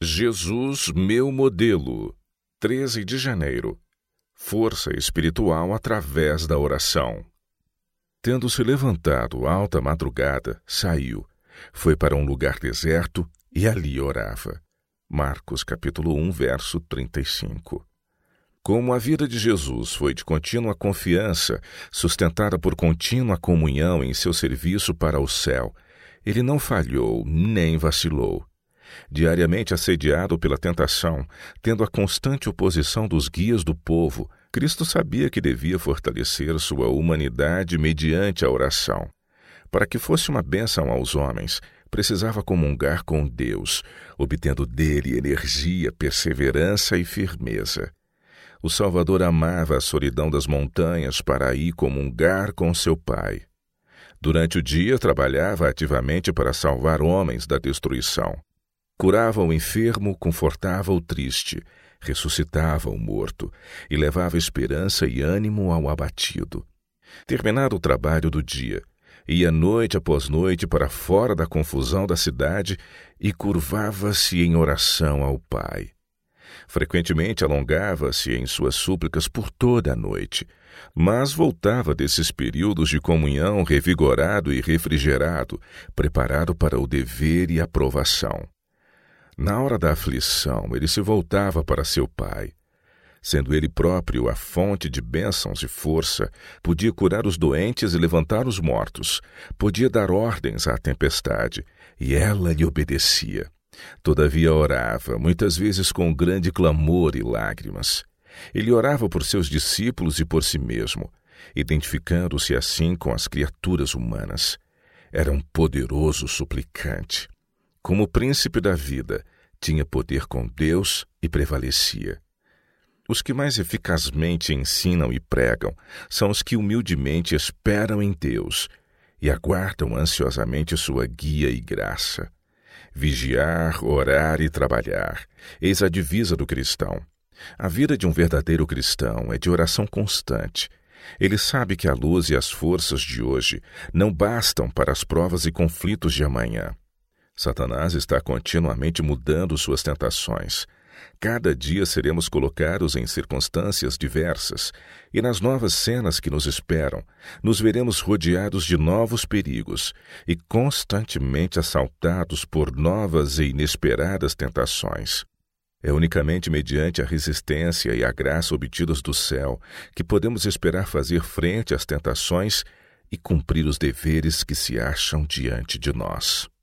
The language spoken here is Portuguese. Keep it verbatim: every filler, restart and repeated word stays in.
Jesus, meu modelo. treze de janeiro. Força espiritual através da oração. Tendo-se levantado alta madrugada, saiu, foi para um lugar deserto e ali orava. Marcos capítulo um, verso trinta e cinco. Como a vida de Jesus foi de contínua confiança, sustentada por contínua comunhão em seu serviço para o céu, ele não falhou nem vacilou. Diariamente assediado pela tentação, tendo a constante oposição dos guias do povo, Cristo sabia que devia fortalecer sua humanidade mediante a oração. Para que fosse uma bênção aos homens, precisava comungar com Deus, obtendo dele energia, perseverança e firmeza. O Salvador amava a solidão das montanhas para ir comungar com seu Pai. Durante o dia, trabalhava ativamente para salvar homens da destruição. Curava o enfermo, confortava o triste, ressuscitava o morto e levava esperança e ânimo ao abatido. Terminado o trabalho do dia, ia noite após noite para fora da confusão da cidade e curvava-se em oração ao Pai. Frequentemente alongava-se em suas súplicas por toda a noite, mas voltava desses períodos de comunhão revigorado e refrigerado, preparado para o dever e a provação. Na hora da aflição, ele se voltava para seu Pai. Sendo ele próprio a fonte de bênçãos e força, podia curar os doentes e levantar os mortos, podia dar ordens à tempestade, e ela lhe obedecia. Todavia orava, muitas vezes com grande clamor e lágrimas. Ele orava por seus discípulos e por si mesmo, identificando-se assim com as criaturas humanas. Era um poderoso suplicante. Como príncipe da vida, tinha poder com Deus e prevalecia. Os que mais eficazmente ensinam e pregam são os que humildemente esperam em Deus e aguardam ansiosamente sua guia e graça. Vigiar, orar e trabalhar, eis a divisa do cristão. A vida de um verdadeiro cristão é de oração constante. Ele sabe que a luz e as forças de hoje não bastam para as provas e conflitos de amanhã. Satanás está continuamente mudando suas tentações. Cada dia seremos colocados em circunstâncias diversas, e nas novas cenas que nos esperam, nos veremos rodeados de novos perigos e constantemente assaltados por novas e inesperadas tentações. É unicamente mediante a resistência e a graça obtidas do céu que podemos esperar fazer frente às tentações e cumprir os deveres que se acham diante de nós.